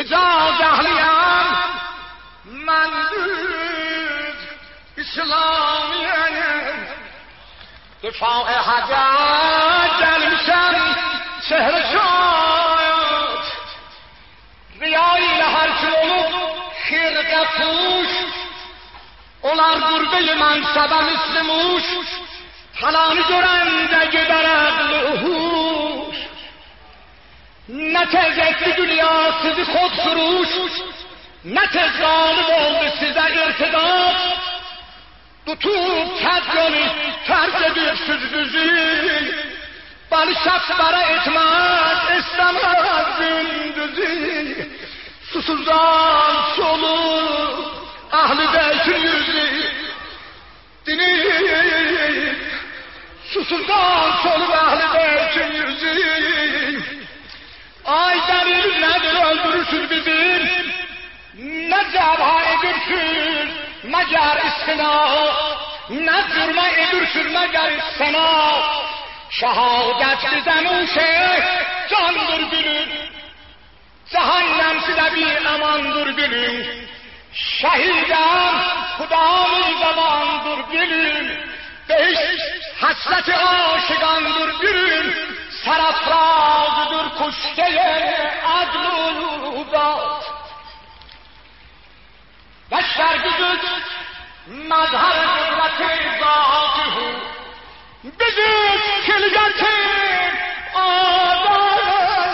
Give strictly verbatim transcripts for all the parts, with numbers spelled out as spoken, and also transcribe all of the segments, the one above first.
کجا جهلیم من اسلامیم دفاع حجت جلوشم چهره شاید ریایی هر چون خرقه پوش اولار گربه منصبه مثل موش تلانی گرنده در عقل و هوش نه تزد دنیا سیزی خود فروش نه تزران بولده سیزه ارتداد دو توب تدگانی ترک دیرسیز düzی بلی شخص برای اتماد اسtemez gündüzü susuzdan solu ahli beytin yüzü dini susuzdan solu ahli beytin yüzü ay delil nedir öldürürsün bizim ne cevha edürsün megar istina ne cürme edürsün megar istina şehadet bize nuşe candır gülüm cehennem size bir emandır gülüm şehidem Hudâ-i zamandır gülüm beş hasreti aşıgandır gülüm serafrazıdır kuşteye adludat beşer gücüt mezher kudreti zâtıhu biziz kilgeti âdâ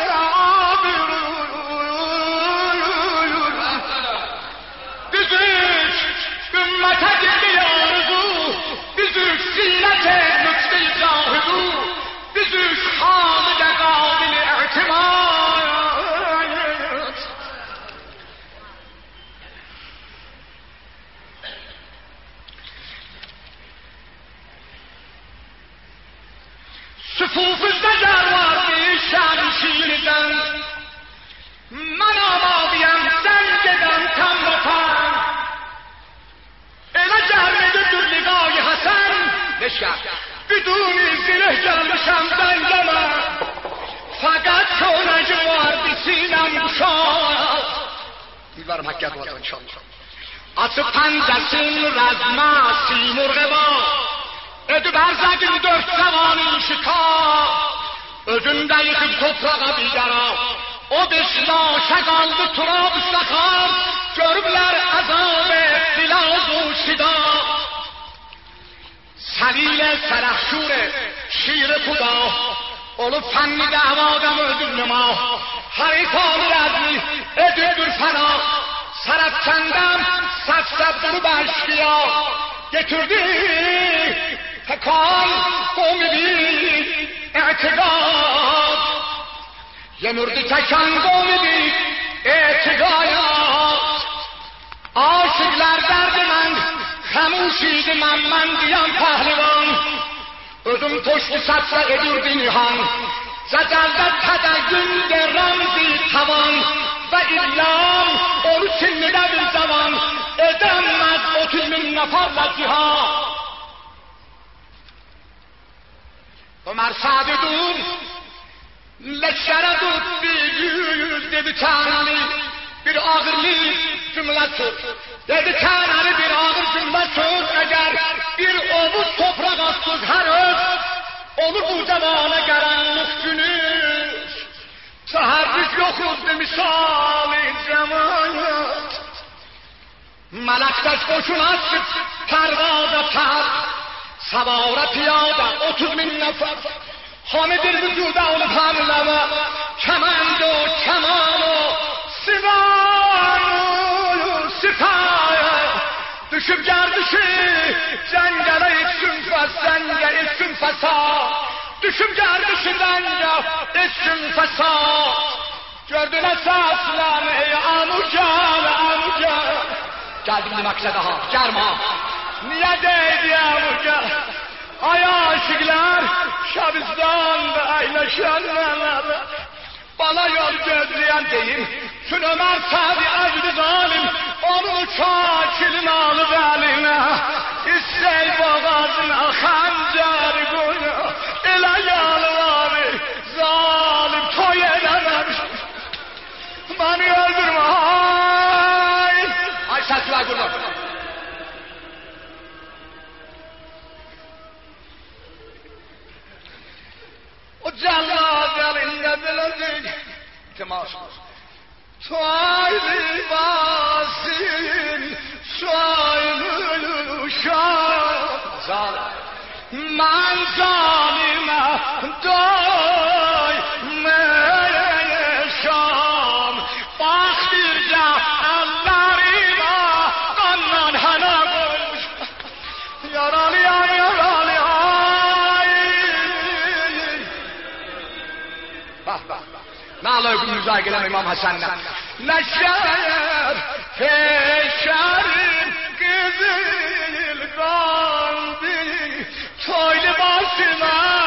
ümmete girdi arzu, bizi zillete lütfi zahidu, bizi hamide kabili ihtimal. Sıfufuzda yer var bir şemşirden, ben abadiyem sen geden tam vatan. Ele gelmedi nigâh-ı Hasan neşer بدون زله gelmişem ben gene fakat sonacı var bir sinem kuşat Bilmiyorum hakkiyat var inşallah Açıp pencesin rezme simurge var Ödü berzegin dört zamanın şika Özünde yıkıp toprağa bir yara O beş laşe kaldı turab sakar Görürler azab bilaz و شدا سلیل سرخشور شیر خدا اولو فنی دعوادم ödül ما حریفان رزمی ادر فنا سرفکندم صف صف رو بشکیا getirdi tekal قومی بی اعتقاد یمردی تکن قومی بی اعتقاد Aşıklar derdi men, xamuşiydi men, men diyan pəhlivan. Özüm toşlu satsa edirdi nihan, zəcəldə tədəyyündə ramzi tavan və illam, onu sinnidə bir zaman, edəmməz otuz min nəfərlə cihan. Ömer Sadi dur, leşşərə dur bir yüz dedi kânali, bir ağırlık cümle söz. Dedi kenarı bir ağır cümle söz eğer bir omuz toprak atsız her öz olur bu zamana karanlık günüz. Seherlik yokuz bir misali zamanat. Melektaş koşun açıp pervada ter. Savara piyada otuz bin nefer. Hamidir vücuda olup hamleme. Kemend o keman o sivan Sipaya düşüp gerdişi Cengele içsin fes Cenge içsin fesa Düşüp gerdişi Cenge içsin fesa Gördün esaslarını ey amuca ve amuca Geldim bir maksada ha Germa Niye değdi amuca Ay aşıklar Şabizdan ve eyleşenler Bana yol gözleyen deyim Şun Ömer Sadi acıdı zalim Onu çakilin alıp eline İstey boğazına xancar koyna Elə yalvarı zalim toy edemem Beni öldürme Allah kurban. O cellat elinde bilecek temas Suayli basin suayli şahzal Man zalime doy meşam Baktirca ellerime kandan hana koymuş Yaralayan yaralayan Bak bak Nâlı öküm müzakirem İmam Hasan'la Neşer feşerin kızıl kalbi Toylu başına